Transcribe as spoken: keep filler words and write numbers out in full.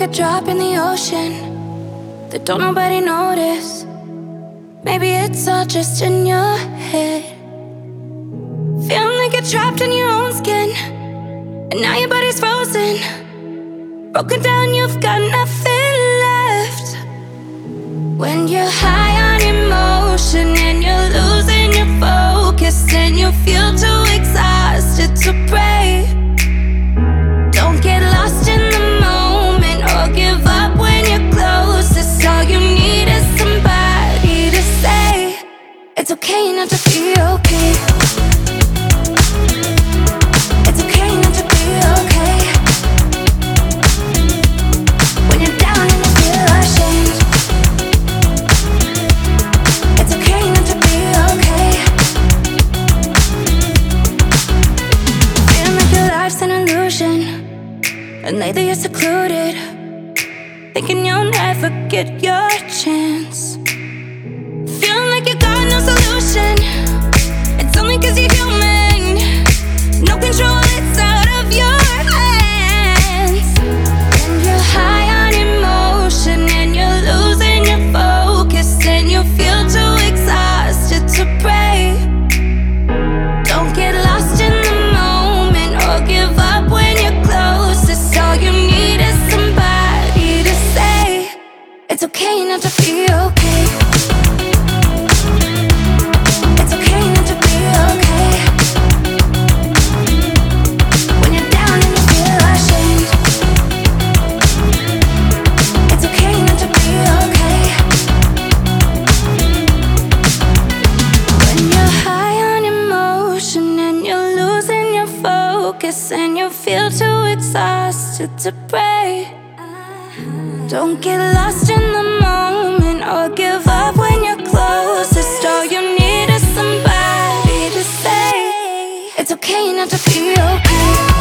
a drop in the ocean that don't nobody notice. Maybe it's all just in your head. Feeling like you're trapped in your own skin, and now your body's frozen. Broken down, you've got nothing left. When you're high on emotion and you're losing your focus, and you feel too exhausted to pray. Don't get lost in the moment or give up when you're closest. All you need is somebody to say it's okay not to be okay. It's okay not to be okay. When you're down and you feel ashamed, it's okay not to be okay. Feeling like your life's an illusion, and lately you're secluded, thinking you'll never get your chance. Feeling like you got no solution. It's only cause you're human. No control, it's out of your hands. When you're high on emotion and you're losing your focus, and you feel too exhausted to pray. Don't get lost in the moment or give up when you're closest. All you need is somebody to say it's okay not to be okay. It's okay not to be okay. When you're down and you feel ashamed, it's okay not to be okay. When you're high on emotion and you're losing your focus, and you feel too exhausted to pray. Don't get lost in the moment or give up when you're closest. All you need is somebody to say it's okay not to be okay.